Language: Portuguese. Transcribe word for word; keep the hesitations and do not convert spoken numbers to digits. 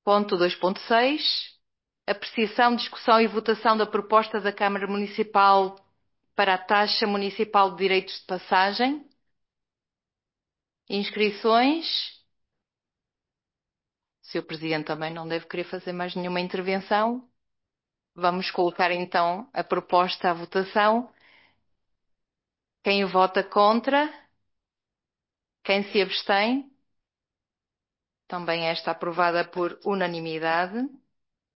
Ponto dois ponto seis. Apreciação, discussão e votação da proposta da Câmara Municipal para a taxa municipal de direitos de passagem. Inscrições. O senhor Presidente também não deve querer fazer mais nenhuma intervenção. Vamos colocar então a proposta à votação. Quem vota contra? Quem se abstém? Também esta aprovada por unanimidade.